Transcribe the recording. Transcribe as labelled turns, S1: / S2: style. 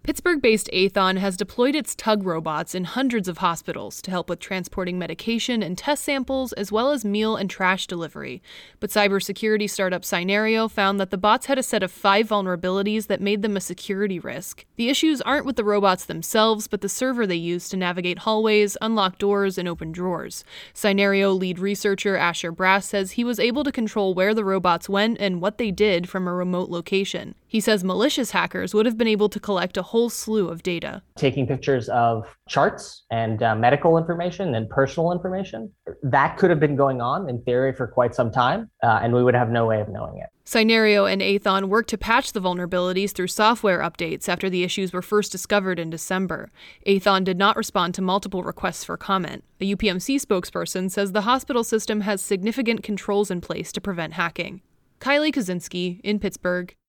S1: Pittsburgh-based Aethon has deployed its tug robots in hundreds of hospitals to help with transporting medication and test samples, as well as meal and trash delivery. But cybersecurity startup Cynario found that the bots had a set of 5 vulnerabilities that made them a security risk. The issues aren't with the robots themselves, but the server they use to navigate hallways, unlock doors, and open drawers. Cynario lead researcher Asher Brass says he was able to control where the robots went and what they did from a remote location. He says malicious hackers would have been able to collect a whole slew of data.
S2: Taking pictures of charts and medical information and personal information, that could have been going on in theory for quite some time, and we would have no way of knowing it.
S1: Cynario and Aethon worked to patch the vulnerabilities through software updates after the issues were first discovered in December. Aethon did not respond to multiple requests for comment. A UPMC spokesperson says the hospital system has significant controls in place to prevent hacking. Kylie Kozinski in Pittsburgh.